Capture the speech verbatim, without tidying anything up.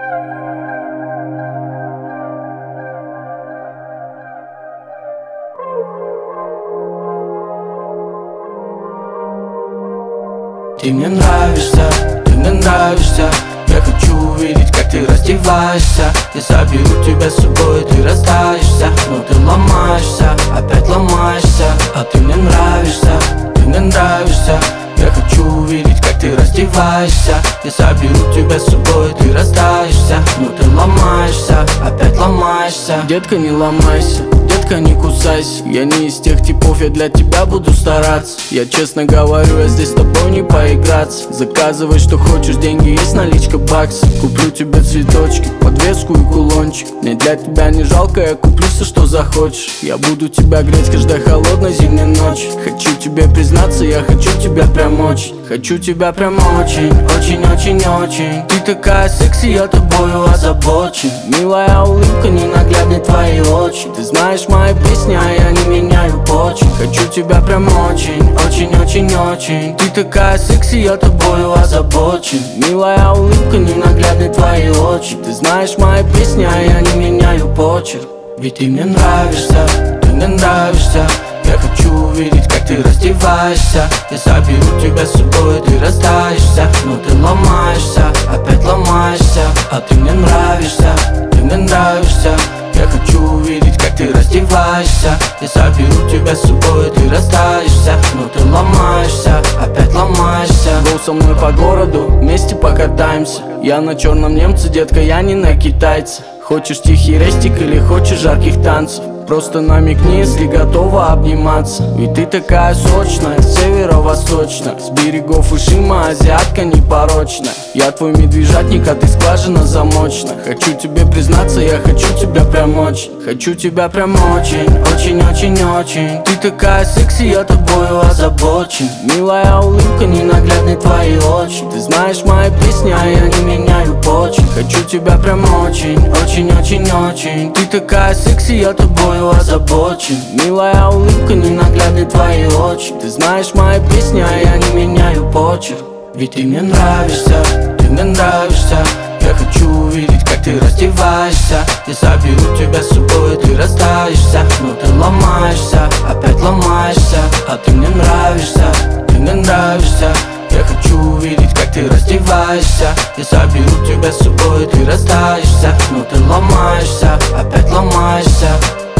Ты мне нравишься, ты мне нравишься. Я хочу увидеть, как ты раздеваешься. Я заберу тебя с собой, ты растаешься. Но ты ломаешься, опять ломаешься. А ты мне нравишься, ты мне нравишься. Я хочу увидеть, как ты раздеваешься. Я заберу тебя с собой, ты растаешься. Но ты ломаешься, опять ломаешься. Детка, не ломайся, детка, не кусайся. Я не из тех типов, я для тебя буду стараться. Я честно говорю, я здесь с тобой не поиграться. Заказывай, что хочешь, деньги есть, наличка бакс. Куплю тебе цветочки, подвеску и кулончик. Мне для тебя не жалко, я куплю все, что захочешь. Я буду тебя греть каждой холодной зимней ночи. Хочу тебе признаться, я хочу тебя прям очень. Хочу тебя прям очень, очень-очень-очень. Ты такая секси, я тобою озабочен. Милая улыбка, ненаглядные твои очи. Ты знаешь мои песни, а я не меняю почек. Хочу тебя прям очень, очень-очень-очень. Ты такая секси, я тобою озабочен. Милая улыбка, ненаглядные твои очи. Ты знаешь мои песни, а я не меняю почерк. Ведь ты мне нравишься, ты мне нравишься. Я хочу увидеть, как ты раздеваешься. Я заберу тебя с собой, ты растаешься. Но ты ломаешься, опять ломаешься. А ты мне нравишься, ты мне нравишься. Я хочу увидеть, как ты раздеваешься. Я заберу тебя с собой, ты растаешься. Но ты ломаешься, опять ломаешься. Гоу со мной по городу, вместе покатаемся. Я на черном немце, детка, я не на китайца. Хочешь тихий рестик или хочешь жарких танцев? Просто намекни, если готова обниматься. Ведь ты такая сочная, северо-восточная. С берегов Ишима, азиатка непорочная. Я твой медвежатник, а ты скважина замочная. Хочу тебе признаться, я хочу тебя прям очень. Хочу тебя прям очень, очень-очень-очень. Ты такая секси, я тобою озабочен. Милая улыбка, ненаглядные твои очи. Ты знаешь мои песни, а я не меняю почек. Хочу тебя прям очень, очень-очень-очень. Ты такая секси, я тобою озабочен. Милая улыбка, ненаглядные твои очи. Ты знаешь мои песни, а я не меняю почерк. Ведь ты мне нравишься, ты мне нравишься. Я хочу увидеть, как ты раздеваешься. Я заберу тебя с собой, ты растаешься. Но ты ломаешься, опять ломаешься. А ты мне нравишься, ты мне нравишься. Я хочу увидеть, как ты раздеваешься. Я заберу тебя с собой, ты растаешься. Но ты ломаешься, опять ломаешься.